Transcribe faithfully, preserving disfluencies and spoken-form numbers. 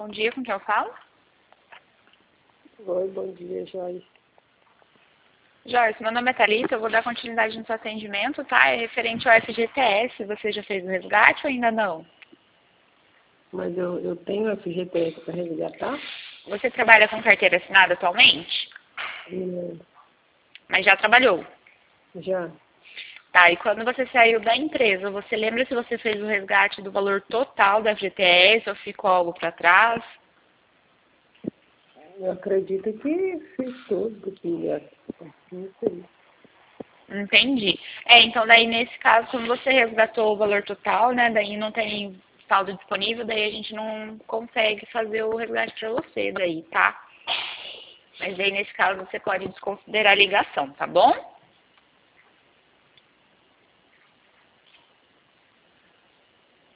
Bom dia, com quem eu falo? Oi, bom dia, Joyce. Joyce, meu nome é Thalita, eu vou dar continuidade no seu atendimento, tá? É referente ao F G T S, você já fez o resgate ou ainda não? Mas eu, eu tenho F G T S para resgatar? Você trabalha com carteira assinada atualmente? Não. Mas já trabalhou? Já. Tá, e quando você saiu da empresa, você lembra se você fez o resgate do valor total da F G T S ou ficou algo para trás? Eu acredito que fiz tudo, que é, não sei. Entendi. É, então daí nesse caso, como você resgatou o valor total, né, daí não tem saldo disponível, daí a gente não consegue fazer o resgate para você daí, tá? Mas aí nesse caso você pode desconsiderar a ligação, tá bom?